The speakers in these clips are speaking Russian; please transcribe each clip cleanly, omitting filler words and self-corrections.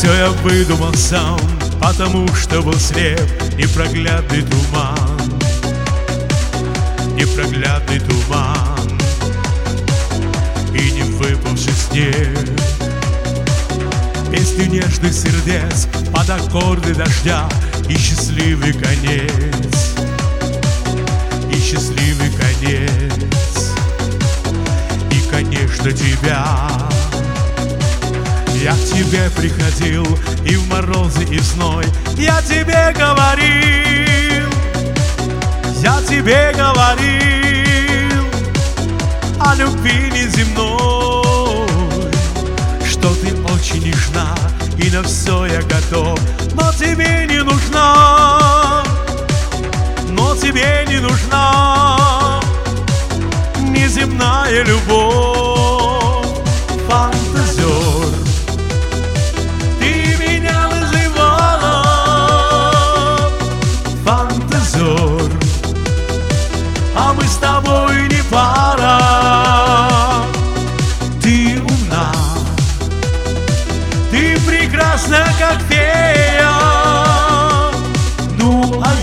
Все я выдумал сам, потому что был слеп. Непроглядный туман, непроглядный туман и не выпавший снег. Песни нежных сердец под аккорды дождя и счастливый конец, и счастливый конец, и, конечно, тебя. Я к тебе приходил и в морозы, и в зной. Я тебе говорил, я тебе говорил о любви неземной, что ты очень нежна и на все я готов. Но тебе не нужна, но тебе не нужна неземная любовь. Фантазер, ты меня вызывала. Фантазер, а мы с тобой не пара. Ты умна, ты прекрасна, как фея. Ну а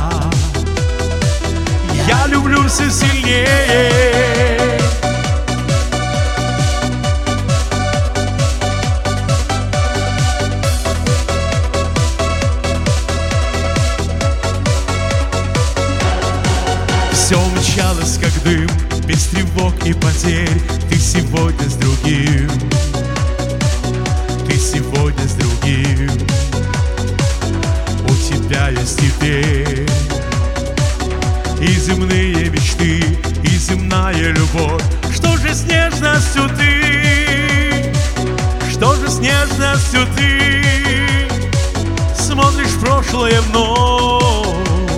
я люблю все сильнее. Все мчалось, как дым, без тревог и потерь. Ты сегодня с другим, ты сегодня с другим. У тебя есть теперь и земные мечты, и земная любовь. Что же с нежностью ты, что же с нежностью ты смотришь в прошлое вновь?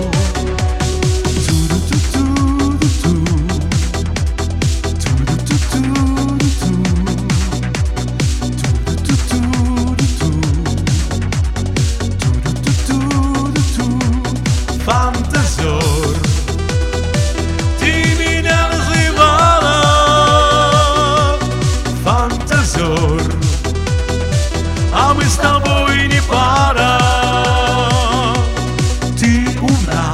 Фантазер, ты меня называла. Фантазер, а мы с тобой не пара. Ты умна,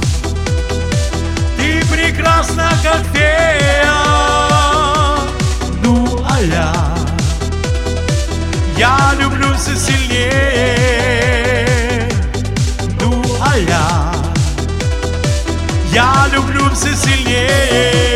ты прекрасна, как фея. Ну а я люблю все сильнее. Ну а я люблю все сильнее.